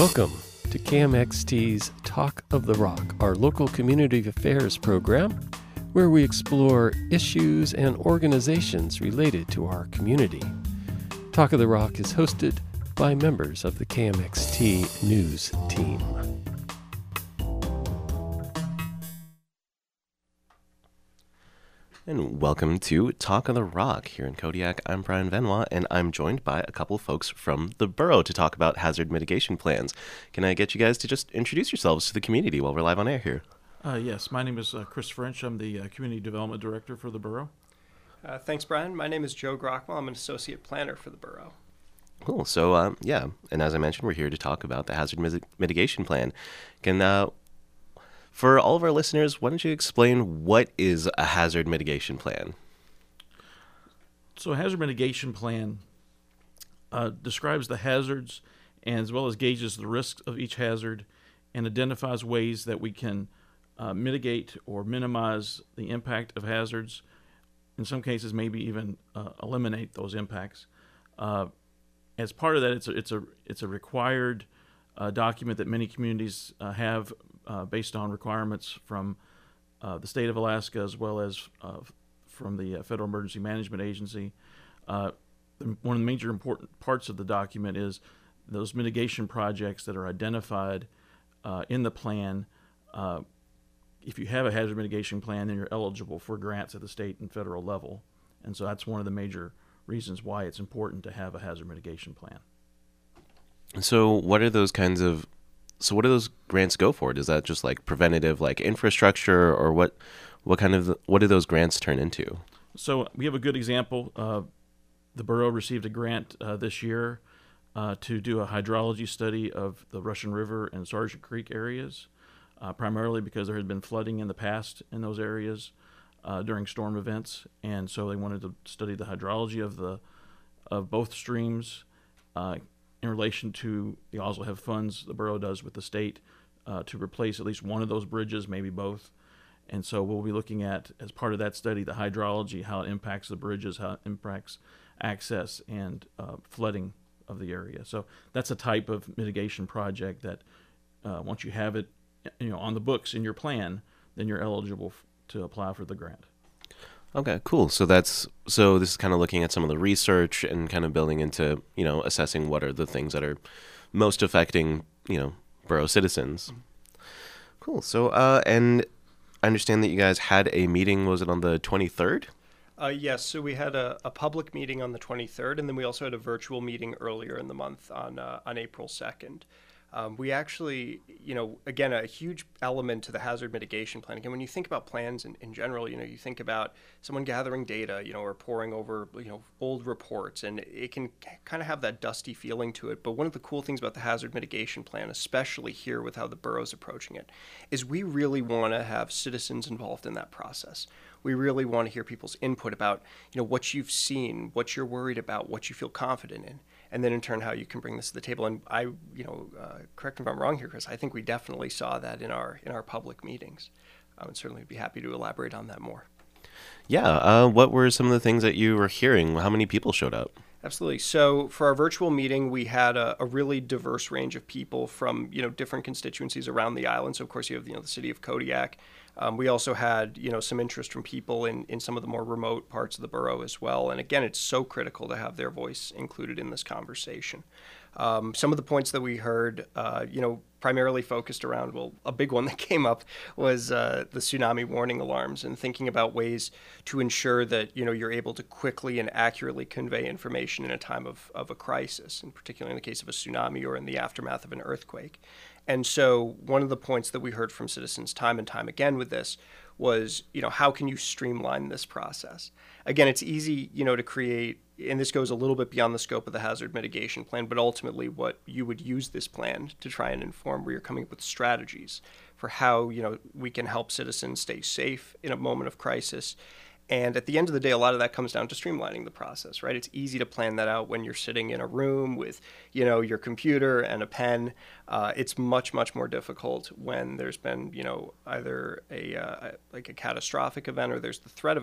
Welcome to KMXT's Talk of the Rock, our local community affairs program, where we explore issues and organizations related to our community. Talk of the Rock is hosted by members of the KMXT News team. And welcome to Talk of the Rock here in Kodiak. I'm Brian Venois, and I'm joined by a couple of folks from the borough to talk about hazard mitigation plans. Can I get you guys to just introduce yourselves to the community while we're live on air here? Yes, my name is Chris French. I'm the Community Development Director for the borough. Thanks, Brian. My name is Joe Grockwell. I'm an Associate Planner for the borough. Cool. So, and as I mentioned, we're here to talk about the hazard mitigation plan. For all of our listeners, why don't you explain what is a hazard mitigation plan? So a hazard mitigation plan describes the hazards and as well as gauges the risks of each hazard and identifies ways that we can mitigate or minimize the impact of hazards. In some cases, maybe even eliminate those impacts. As part of that, it's a required document that many communities have based on requirements from the state of Alaska as well as from the Federal Emergency Management Agency. One of the major important parts of the document is those mitigation projects that are identified in the plan. If you have a hazard mitigation plan, then you're eligible for grants at the state and federal level. And so that's one of the major reasons why it's important to have a hazard mitigation plan. So what do those grants go for? Does that just like preventative, like infrastructure, or what do those grants turn into? So we have a good example. The borough received a grant this year to do a hydrology study of the Russian River and Sargent Creek areas, primarily because there had been flooding in the past in those areas during storm events, and so they wanted to study the hydrology of both streams. In relation to, they also have funds the borough does with the state to replace at least one of those bridges, maybe both. And so we'll be looking at, as part of that study, the hydrology, how it impacts the bridges, how it impacts access and flooding of the area. So that's a type of mitigation project that once you have it, on the books in your plan, then you're eligible to apply for the grant. Okay, cool. So this is kind of looking at some of the research and kind of building into, assessing what are the things that are most affecting, borough citizens. Cool. So, and I understand that you guys had a meeting, was it on the 23rd? Yes, so we had a public meeting on the 23rd, and then we also had a virtual meeting earlier in the month on April 2nd. We actually, again, a huge element to the hazard mitigation plan. Again, when you think about plans in general, you think about someone gathering data, or poring over, old reports, and it can kind of have that dusty feeling to it. But one of the cool things about the hazard mitigation plan, especially here with how the borough's approaching it, is we really want to have citizens involved in that process. We really want to hear people's input about, what you've seen, what you're worried about, what you feel confident in. And then in turn, how you can bring this to the table. And I, correct me if I'm wrong here, Chris, I think we definitely saw that in our public meetings. I would certainly be happy to elaborate on that more. Yeah. What were some of the things that you were hearing? How many people showed up? Absolutely. So for our virtual meeting, we had a really diverse range of people from, different constituencies around the island. So of course you have, the city of Kodiak. We also had, some interest from people in some of the more remote parts of the borough as well. And again, it's so critical to have their voice included in this conversation. Some of the points that we heard, primarily focused around, a big one that came up was the tsunami warning alarms and thinking about ways to ensure that, you're able to quickly and accurately convey information in a time of a crisis, and particularly in the case of a tsunami or in the aftermath of an earthquake. And so one of the points that we heard from citizens time and time again with this was, how can you streamline this process? Again, it's easy, to create, and this goes a little bit beyond the scope of the hazard mitigation plan, but ultimately what you would use this plan to try and inform, where you're coming up with strategies for how, we can help citizens stay safe in a moment of crisis. And at the end of the day, a lot of that comes down to streamlining the process, right? It's easy to plan that out when you're sitting in a room with, your computer and a pen. It's much, much more difficult when there's been, either a catastrophic event or there's the threat of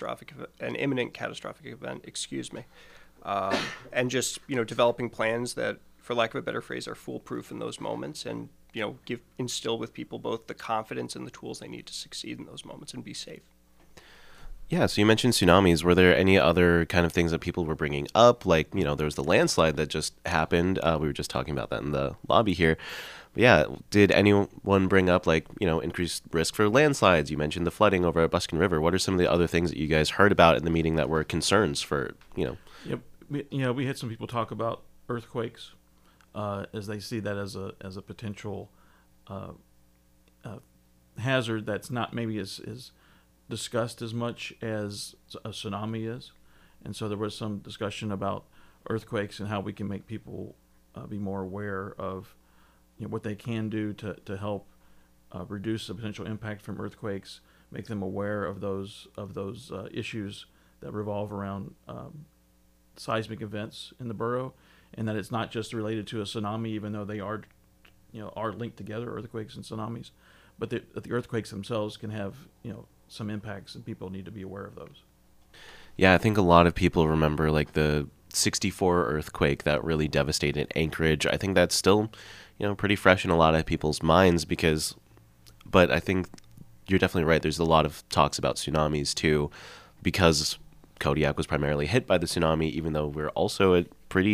an imminent catastrophic event, and just, developing plans that, for lack of a better phrase, are foolproof in those moments, and instill with people both the confidence and the tools they need to succeed in those moments and be safe. Yeah, so you mentioned tsunamis. Were there any other kind of things that people were bringing up? Like, there was the landslide that just happened. We were just talking about that in the lobby here. But yeah, did anyone bring up, like, increased risk for landslides? You mentioned the flooding over at Buskin River. What are some of the other things that you guys heard about in the meeting that were concerns for, Yep. We had some people talk about earthquakes, as they see that as a potential hazard that's not maybe as discussed as much as a tsunami is. And so there was some discussion about earthquakes and how we can make people be more aware of what they can do to help reduce the potential impact from earthquakes, make them aware of those issues that revolve around seismic events in the borough, and that it's not just related to a tsunami, even though they are linked together, earthquakes and tsunamis, but the earthquakes themselves can have some impacts, and people need to be aware of those. Yeah, I think a lot of people remember like the 64 earthquake that really devastated Anchorage. I think that's still, pretty fresh in a lot of people's minds but I think you're definitely right. There's a lot of talks about tsunamis too, because Kodiak was primarily hit by the tsunami, even though we're also at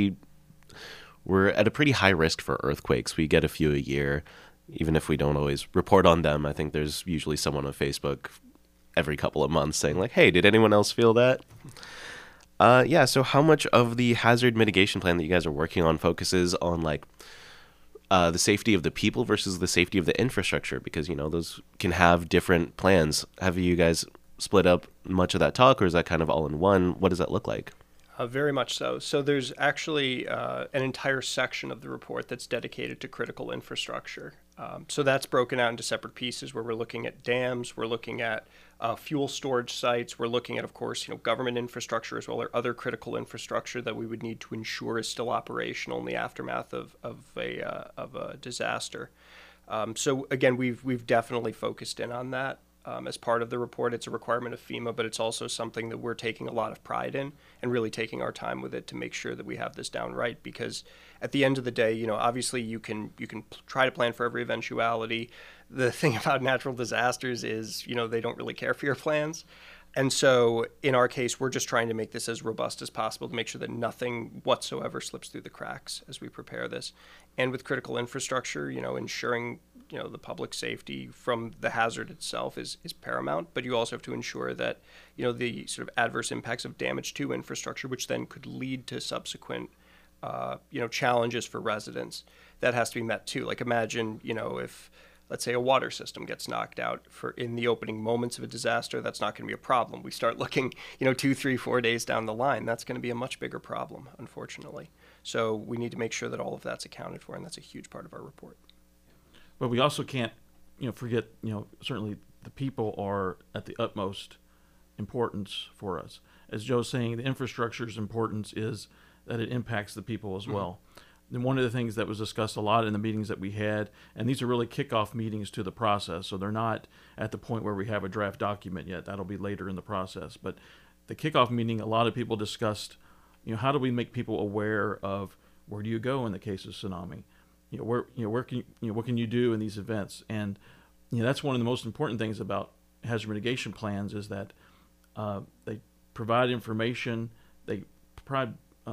a pretty high risk for earthquakes. We get a few a year, even if we don't always report on them. I think there's usually someone on Facebook every couple of months saying like, hey, did anyone else feel that? Yeah, so how much of the hazard mitigation plan that you guys are working on focuses on like the safety of the people versus the safety of the infrastructure? Because, those can have different plans. Have you guys split up much of that talk, or is that kind of all in one? What does that look like? Very much so. So there's actually an entire section of the report that's dedicated to critical infrastructure. So that's broken out into separate pieces where we're looking at dams, we're looking at fuel storage sites, we're looking at, of course, government infrastructure as well, or other critical infrastructure that we would need to ensure is still operational in the aftermath of a disaster. So again, we've definitely focused in on that. As part of the report. It's a requirement of FEMA, but it's also something that we're taking a lot of pride in and really taking our time with it to make sure that we have this down right. Because at the end of the day, obviously you can try to plan for every eventuality. The thing about natural disasters is, they don't really care for your plans. And so in our case, we're just trying to make this as robust as possible to make sure that nothing whatsoever slips through the cracks as we prepare this. And with critical infrastructure, ensuring the public safety from the hazard itself is paramount, but you also have to ensure that, the sort of adverse impacts of damage to infrastructure, which then could lead to subsequent, challenges for residents, that has to be met too. Like imagine, if, let's say, a water system gets knocked out in the opening moments of a disaster, that's not going to be a problem. We start looking, 2, 3, 4 days down the line, that's going to be a much bigger problem, unfortunately. So we need to make sure that all of that's accounted for, and that's a huge part of our report. But we also can't, forget, certainly the people are at the utmost importance for us. As Joe's saying, the infrastructure's importance is that it impacts the people as well. And one of the things that was discussed a lot in the meetings that we had, and these are really kickoff meetings to the process, so they're not at the point where we have a draft document yet. That'll be later in the process. But the kickoff meeting, a lot of people discussed, how do we make people aware of where do you go in the case of tsunami? What can you do in these events? And that's one of the most important things about hazard mitigation plans is that they provide information, they provide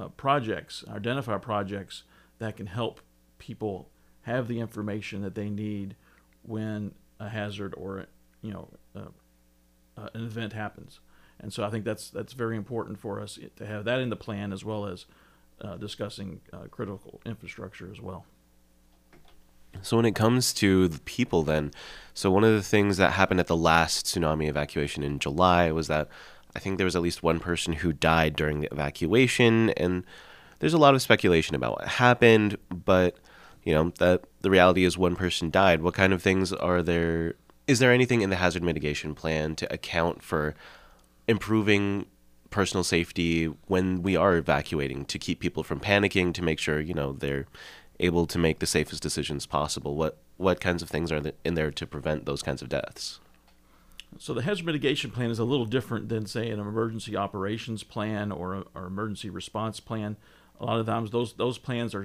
identify projects that can help people have the information that they need when a hazard or an event happens. And so I think that's very important for us to have that in the plan, as well as discussing critical infrastructure as well. So when it comes to the people then, so one of the things that happened at the last tsunami evacuation in July was that I think there was at least one person who died during the evacuation, and there's a lot of speculation about what happened, but that the reality is one person died. What kind of things are there? Is there anything in the hazard mitigation plan to account for improving personal safety when we are evacuating, to keep people from panicking, to make sure they're able to make the safest decisions possible? What kinds of things are in there to prevent those kinds of deaths? So the hazard mitigation plan is a little different than, say, an emergency operations plan or emergency response plan. A lot of times those plans are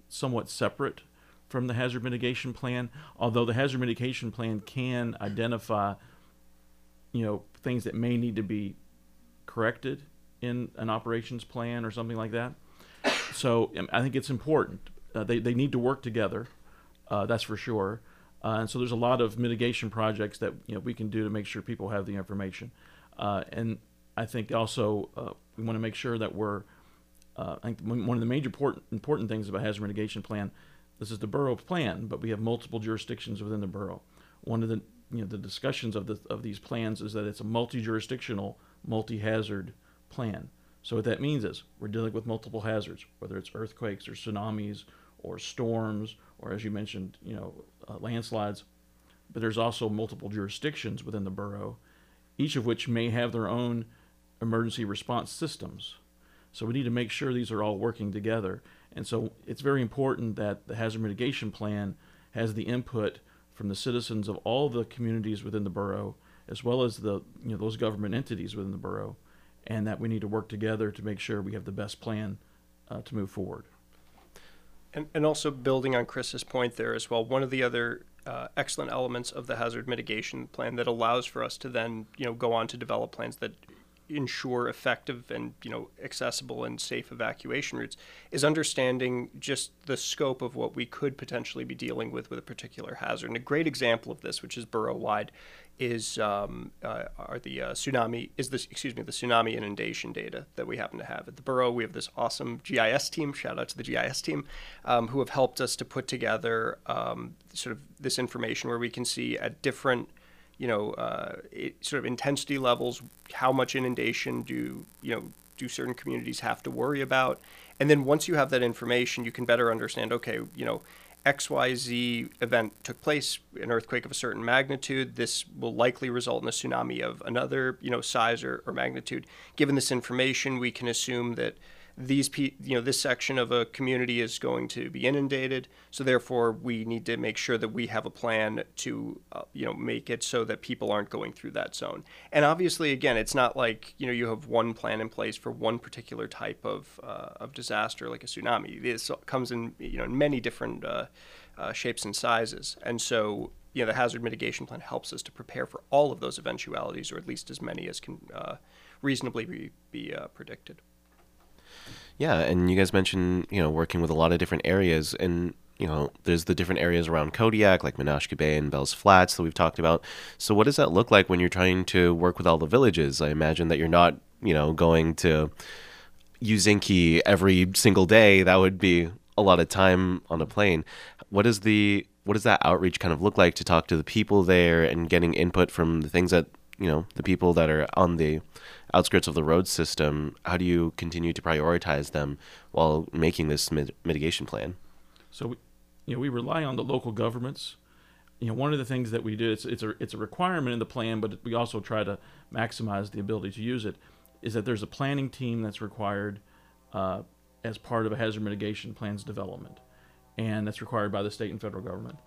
somewhat separate from the hazard mitigation plan, although the hazard mitigation plan can identify, things that may need to be corrected in an operations plan or something like that. So I think it's important. They need to work together, that's for sure. And so there's a lot of mitigation projects that we can do to make sure people have the information. And I think also we want to make sure that I think one of the major important things about hazard mitigation plan, this is the borough plan, but we have multiple jurisdictions within the borough. One of the the discussions of these plans is that it's a multi-jurisdictional, multi-hazard plan. So what that means is we're dealing with multiple hazards, whether it's earthquakes or tsunamis or storms or, as you mentioned, landslides. But there's also multiple jurisdictions within the borough, each of which may have their own emergency response systems. So we need to make sure these are all working together. And so it's very important that the hazard mitigation plan has the input from the citizens of all the communities within the borough, as well as the those government entities within the borough, and that we need to work together to make sure we have the best plan to move forward. And also building on Chris's point there as well, one of the other excellent elements of the hazard mitigation plan that allows for us to then go on to develop plans that ensure effective and accessible and safe evacuation routes is understanding just the scope of what we could potentially be dealing with a particular hazard. And a great example of this, which is borough-wide, is the tsunami inundation data that we happen to have at the borough. We have this awesome GIS team. Shout out to the GIS team, who have helped us to put together sort of this information where we can see at different sort of intensity levels, how much inundation do certain communities have to worry about. And then once you have that information, you can better understand, okay, XYZ event took place, an earthquake of a certain magnitude. This will likely result in a tsunami of another, size or magnitude. Given this information, we can assume that this section of a community is going to be inundated. So therefore, we need to make sure that we have a plan to, make it so that people aren't going through that zone. And obviously, again, it's not like you have one plan in place for one particular type of disaster, like a tsunami. This comes in in many different shapes and sizes. And so the hazard mitigation plan helps us to prepare for all of those eventualities, or at least as many as can reasonably be predicted. Yeah, and you guys mentioned, working with a lot of different areas, and, there's the different areas around Kodiak, like Menasha Bay and Bell's Flats that we've talked about. So what does that look like when you're trying to work with all the villages? I imagine that you're not, going to Uzinki every single day. That would be a lot of time on a plane. What does that outreach kind of look like to talk to the people there and getting input from the things that, the people that are on the outskirts of the road system? How do you continue to prioritize them while making this mitigation plan? So, we rely on the local governments. One of the things that we do, it's a requirement in the plan, but we also try to maximize the ability to use it, is that there's a planning team that's required as part of a hazard mitigation plan's development, and that's required by the state and federal government.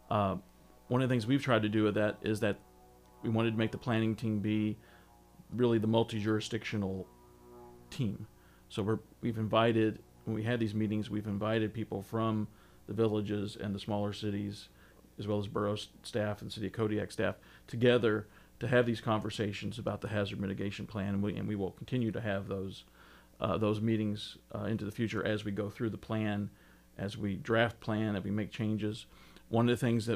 One of the things we've tried to do with that is that we wanted to make the planning team be really the multi-jurisdictional team. So we've invited, when we had these meetings, we've invited people from the villages and the smaller cities, as well as borough staff and City of Kodiak staff, together to have these conversations about the hazard mitigation plan, and we will continue to have those meetings into the future as we go through the plan, as we draft plan, as we make changes. One of the things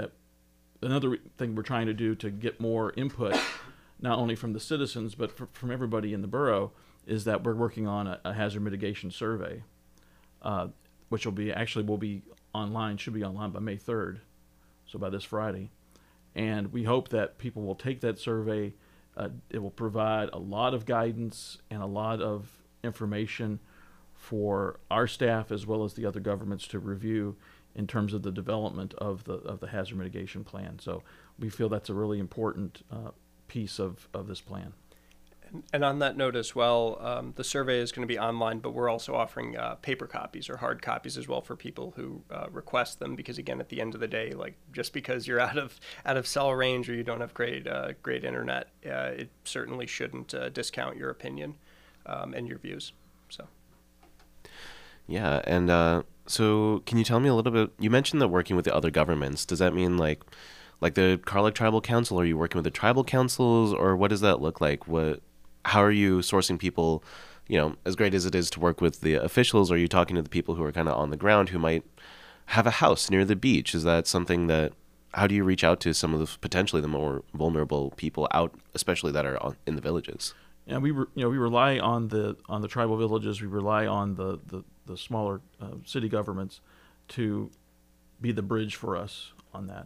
another thing we're trying to do to get more input, not only from the citizens but from everybody in the borough, is that we're working on a hazard mitigation survey, which will be online, should be online by May 3rd, so by this Friday. And we hope that people will take that survey. It will provide a lot of guidance and a lot of information for our staff as well as the other governments to review in terms of the development of the hazard mitigation plan. So we feel that's a really important piece of this plan. And on that note as well, the survey is going to be online, but we're also offering paper copies or hard copies as well for people who request them. Because again, at the end of the day, like just because you're out of cell range or you don't have great internet, it certainly shouldn't discount your opinion and your views. So. Yeah, and so can you tell me a little bit? You mentioned that working with the other governments. Does that mean like the Carlick Tribal Council? Are you working with the tribal councils, or what does that look like? How are you sourcing people? You know, as great as it is to work with the officials, are you talking to the people who are kind of on the ground who might have a house near the beach? Is that something that? How do you reach out to some of the potentially the more vulnerable people out, especially that are in the villages? Yeah, we rely on the tribal villages. We rely on the smaller city governments to be the bridge for us on that.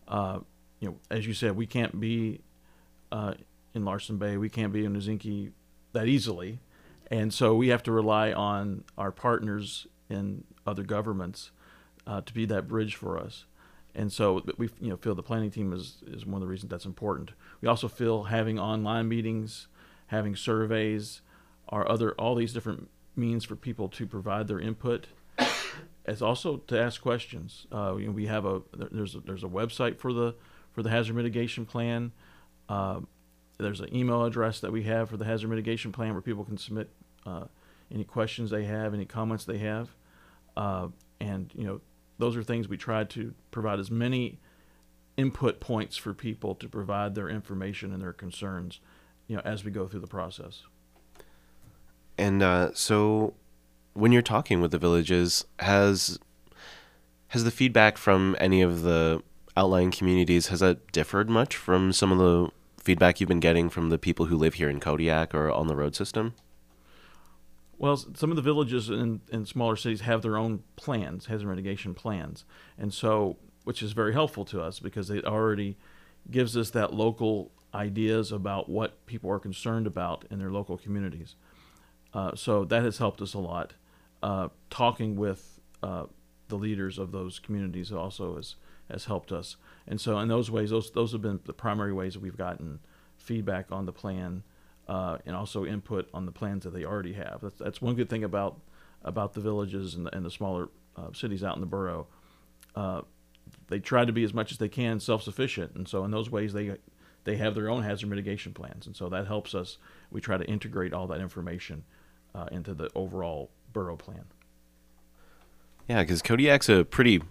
As you said, we can't be in Larsen Bay. We can't be in Uzinki that easily, and so we have to rely on our partners in other governments to be that bridge for us. And so we feel the planning team is one of the reasons that's important. We also feel having online meetings, having surveys, all these different means for people to provide their input, as also to ask questions. We have there's a website for the hazard mitigation plan. There's an email address that we have for the hazard mitigation plan where people can submit any questions they have, any comments they have, and those are things we try to provide as many input points for people to provide their information and their concerns, as we go through the process. And so when you're talking with the villages, has the feedback from any of the outlying communities, has that differed much from some of the feedback you've been getting from the people who live here in Kodiak or on the road system? Well, some of the villages in smaller cities have their own plans, hazard mitigation plans, and so which is very helpful to us because it already gives us that local ideas about what people are concerned about in their local communities. So that has helped us a lot. Talking with the leaders of those communities also has helped us, and so in those ways, those have been the primary ways that we've gotten feedback on the plan. And also input on the plans that they already have. That's one good thing about the villages and the smaller cities out in the borough. They try to be as much as they can self-sufficient, and so in those ways they have their own hazard mitigation plans, and so that helps us. We try to integrate all that information into the overall borough plan. Yeah, because Kodiak's a pretty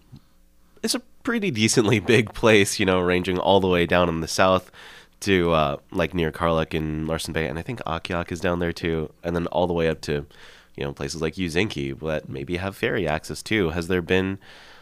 decently big place, ranging all the way down in the south to like near Carlick and Larsen Bay, and I think Akiak is down there too, and then all the way up to places like Uzinki that maybe have ferry access too. Has there been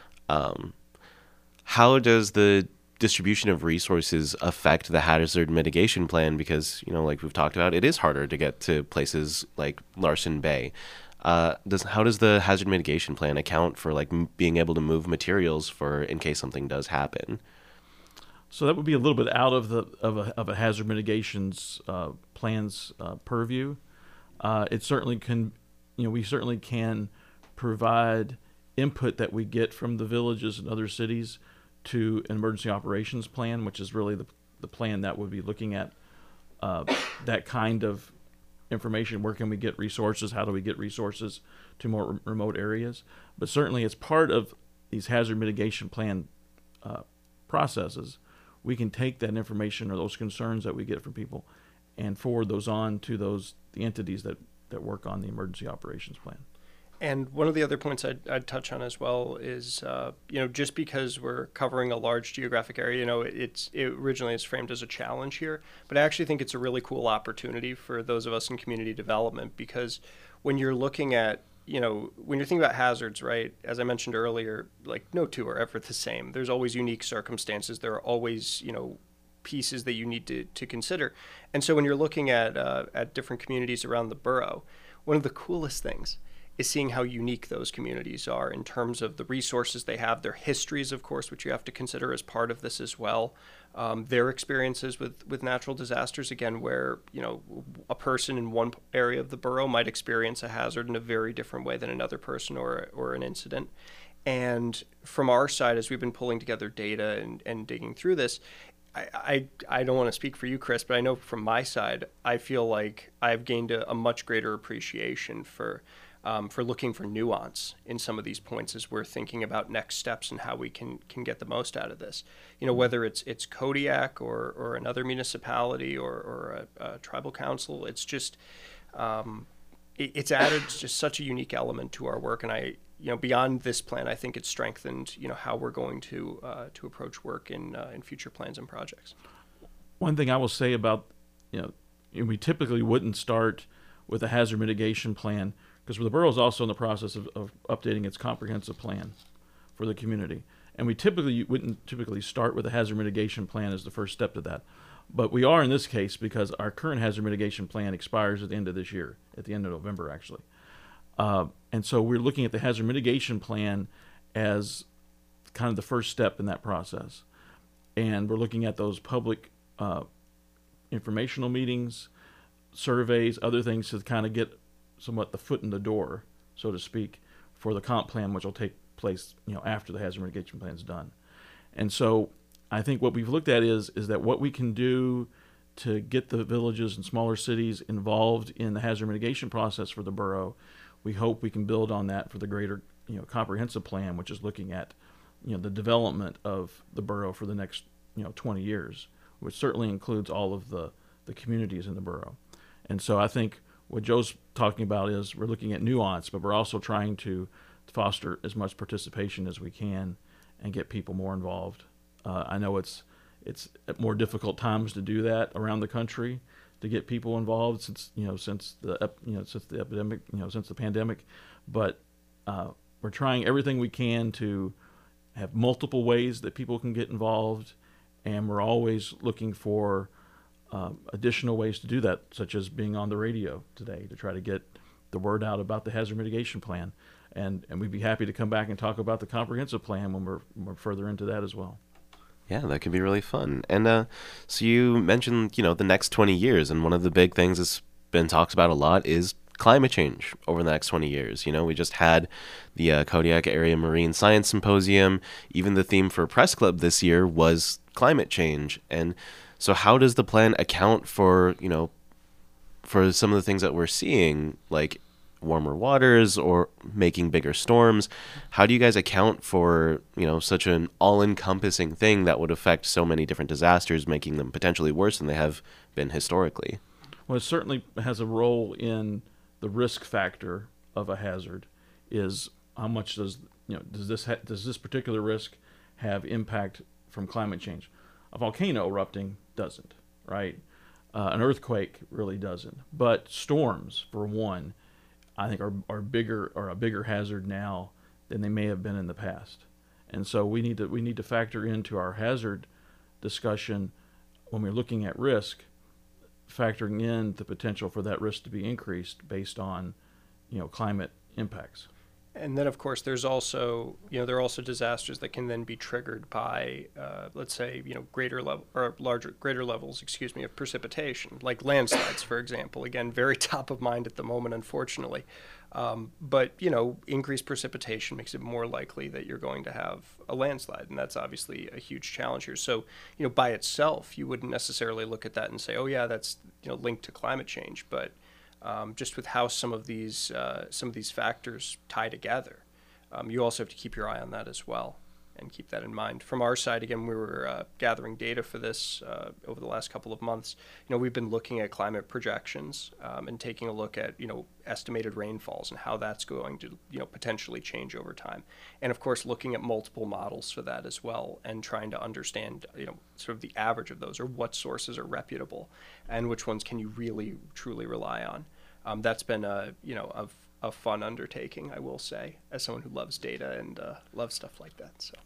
how does the distribution of resources affect the hazard mitigation plan? Because like we've talked about, it is harder to get to places like Larsen Bay. How does the hazard mitigation plan account for like being able to move materials for in case something does happen? So that would be a little bit out of a hazard mitigation's plan's purview. It certainly can, we certainly can provide input that we get from the villages and other cities to an emergency operations plan, which is really the plan that would be looking at that kind of information. Where can we get resources? How do we get resources to more remote areas? But certainly it's part of these hazard mitigation plan processes. We can take that information or those concerns that we get from people and forward those on to the entities that work on the emergency operations plan. And one of the other points I'd touch on as well is, just because we're covering a large geographic area, it originally is framed as a challenge here, but I actually think it's a really cool opportunity for those of us in community development, because when you're looking at, when you're thinking about hazards, right, as I mentioned earlier, like no two are ever the same. There's always unique circumstances. There are always, pieces that you need to consider. And so when you're looking at different communities around the borough, one of the coolest things is seeing how unique those communities are in terms of the resources they have, their histories, of course, which you have to consider as part of this as well, their experiences with natural disasters, again, where, a person in one area of the borough might experience a hazard in a very different way than another person or an incident. And from our side, as we've been pulling together data and digging through this, I don't want to speak for you, Chris, but I know from my side, I feel like I've gained a much greater appreciation for looking for nuance in some of these points as we're thinking about next steps and how we can get the most out of this. Whether it's Kodiak or another municipality or a tribal council, it's just, it's added just such a unique element to our work. And beyond this plan, I think it's strengthened, how we're going to approach work in future plans and projects. One thing I will say about, we typically wouldn't start with a hazard mitigation plan because the borough is also in the process of updating its comprehensive plan for the community. And we wouldn't typically start with a hazard mitigation plan as the first step to that. But we are in this case because our current hazard mitigation plan expires at the end of this year, at the end of November, actually. And so we're looking at the hazard mitigation plan as kind of the first step in that process. And we're looking at those public informational meetings, surveys, other things to kind of get somewhat the foot in the door, so to speak, for the comp plan, which will take place, after the hazard mitigation plan is done. And so I think what we've looked at is that what we can do to get the villages and smaller cities involved in the hazard mitigation process for the borough, we hope we can build on that for the greater, comprehensive plan, which is looking at, the development of the borough for the next, 20 years, which certainly includes all of the communities in the borough. And so I think what Joe's talking about is we're looking at nuance, but we're also trying to foster as much participation as we can and get people more involved. I know it's at more difficult times to do that around the country, to get people involved since the pandemic, but we're trying everything we can to have multiple ways that people can get involved, and we're always looking for additional ways to do that, such as being on the radio today to try to get the word out about the hazard mitigation plan, and we'd be happy to come back and talk about the comprehensive plan when we're further into that as well. Yeah, that could be really fun. And so you mentioned, the next 20 years, and one of the big things that's been talked about a lot is climate change over the next 20 years. We just had the Kodiak Area Marine Science Symposium. Even the theme for Press Club this year was climate change. And so how does the plan account for, for some of the things that we're seeing, like warmer waters or making bigger storms? How do you guys account for, such an all-encompassing thing that would affect so many different disasters, making them potentially worse than they have been historically? Well, it certainly has a role in the risk factor of a hazard. Is how much does this particular risk have impact from climate change? A volcano erupting doesn't, right? An earthquake really doesn't. But storms, for one, I think are a bigger hazard now than they may have been in the past. And so we need to factor into our hazard discussion when we're looking at risk, factoring in the potential for that risk to be increased based on, climate impacts. And then, of course, there's also, there are also disasters that can then be triggered by, let's say, greater levels, of precipitation, like landslides, for example. Again, very top of mind at the moment, unfortunately. But increased precipitation makes it more likely that you're going to have a landslide, and that's obviously a huge challenge here. So, by itself, you wouldn't necessarily look at that and say, oh yeah, that's linked to climate change, but just with how some of these factors tie together, you also have to keep your eye on that as well and keep that in mind. From our side, again, we were gathering data for this over the last couple of months. We've been looking at climate projections and taking a look at estimated rainfalls and how that's going to potentially change over time, and of course looking at multiple models for that as well, and trying to understand sort of the average of those, or what sources are reputable and which ones can you really truly rely on. That's been a fun undertaking, I will say, as someone who loves data and loves stuff like that. So.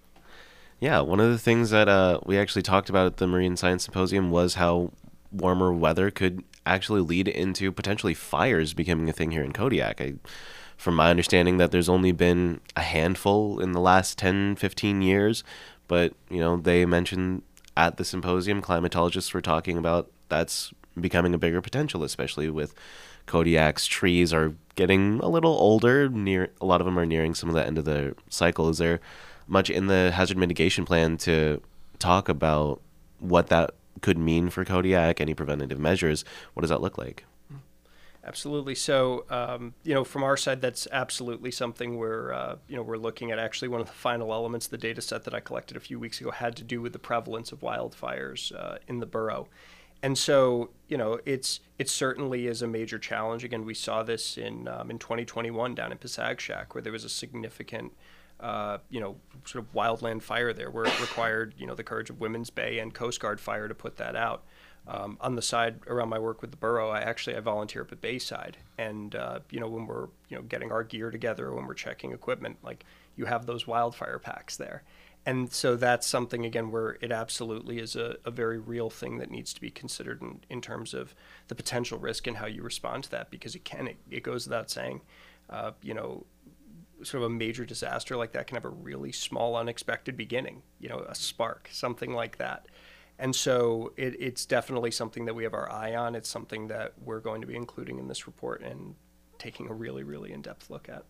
Yeah, one of the things that we actually talked about at the Marine Science Symposium was how warmer weather could actually lead into potentially fires becoming a thing here in Kodiak. From my understanding, that there's only been a handful in the last 10, 15 years, but they mentioned at the symposium, climatologists were talking about that's becoming a bigger potential, especially with Kodiak's trees are getting a little older. A lot of them are nearing some of the end of the cycle. Is there much in the hazard mitigation plan to talk about what that could mean for Kodiak? Any preventative measures? What does that look like? Absolutely. So, from our side, that's absolutely something we're looking at. Actually, one of the final elements of the data set that I collected a few weeks ago had to do with the prevalence of wildfires in the borough. And so, it certainly is a major challenge. Again, we saw this in 2021 down in Pasagshak, where there was a significant, sort of wildland fire there, where it required, the courage of Women's Bay and Coast Guard fire to put that out. On the side around my work with the borough, I volunteer up at Bayside, and when we're getting our gear together, when we're checking equipment, like you have those wildfire packs there. And so that's something, again, where it absolutely is a very real thing that needs to be considered in terms of the potential risk and how you respond to that, because it goes without saying, sort of a major disaster like that can have a really small, unexpected beginning, a spark, something like that. And so it's definitely something that we have our eye on. It's something that we're going to be including in this report and taking a really, really in-depth look at.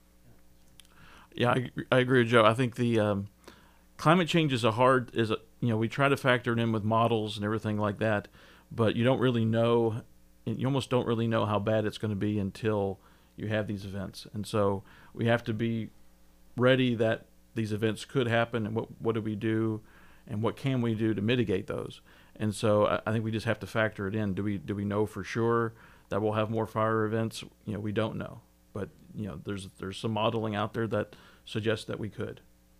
Yeah, I agree with Joe. I think the climate change we try to factor it in with models and everything like that, but you almost don't really know how bad it's going to be until you have these events. And so we have to be ready that these events could happen, and what do we do, and what can we do to mitigate those. And so I think we just have to factor it in. Do we know for sure that we'll have more fire events? We don't know, but there's some modeling out there that suggests that we could.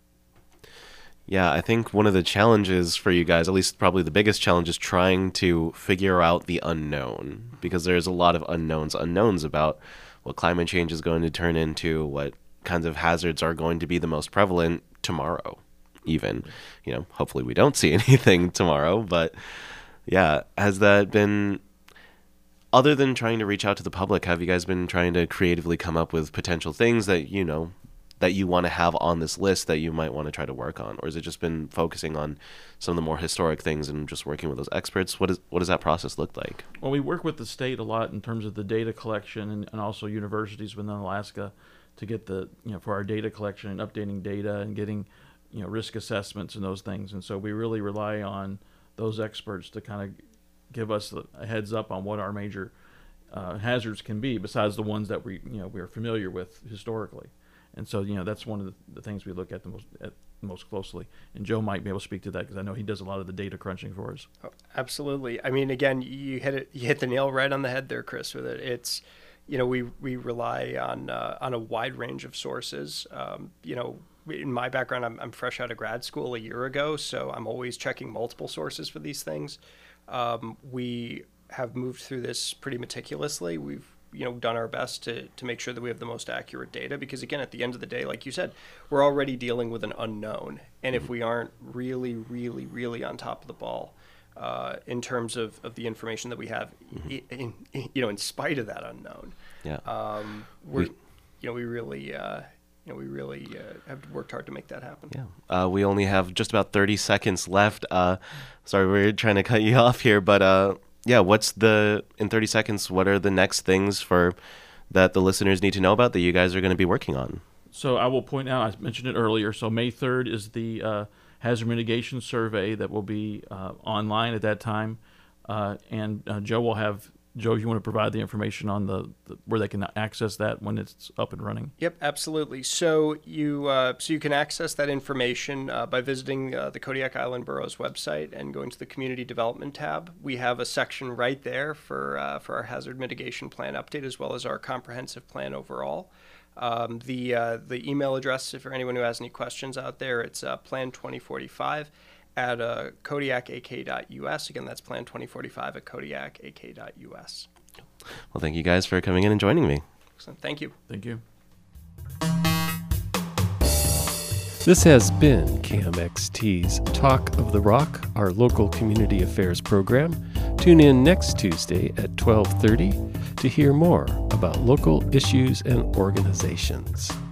Yeah, I think one of the challenges for you guys, at least probably the biggest challenge, is trying to figure out the unknown, because there's a lot of unknowns about what climate change is going to turn into, what kinds of hazards are going to be the most prevalent tomorrow, even. Hopefully we don't see anything tomorrow, but yeah, has that been, other than trying to reach out to the public, have you guys been trying to creatively come up with potential things that that you want to have on this list that you might want to try to work on? Or has it just been focusing on some of the more historic things and just working with those experts? What does that process look like? Well, we work with the state a lot in terms of the data collection, and also universities within Alaska to get for our data collection and updating data and getting, risk assessments and those things. And so we really rely on those experts to kind of give us a heads up on what our major hazards can be, besides the ones that we're familiar with historically. And so, that's one of the things we look at the most closely. And Joe might be able to speak to that, because I know he does a lot of the data crunching for us. Oh, absolutely. I mean, again, you hit the nail right on the head there, Chris, with it. It's, we rely on a wide range of sources. In my background, I'm fresh out of grad school a year ago, so I'm always checking multiple sources for these things. We have moved through this pretty meticulously. We've done our best to make sure that we have the most accurate data, because again, at the end of the day, like you said, we're already dealing with an unknown. And if we aren't really, really, really on top of the ball in terms of the information that we have, in spite of that unknown, we really have worked hard to make that happen. Yeah. We only have just about 30 seconds left. Sorry, we're trying to cut you off here, but yeah, in 30 seconds, what are the next things that the listeners need to know about that you guys are going to be working on? So I will point out, I mentioned it earlier, so May 3rd is the hazard mitigation survey that will be online at that time. And Joe will have, Joe, you want to provide the information on where they can access that when it's up and running? Yep, absolutely. So you can access that information by visiting the Kodiak Island Borough's website and going to the Community Development tab. We have a section right there for our hazard mitigation plan update, as well as our comprehensive plan overall. The email address, for anyone who has any questions out there, it's plan2045 at kodiak.ak.us. Again, that's plan2045 at kodiak.ak.us. Well, thank you guys for coming in and joining me. Excellent. Thank you. Thank you. This has been KMXT's Talk of the Rock, our local community affairs program. Tune in next Tuesday at 12:30 to hear more about local issues and organizations.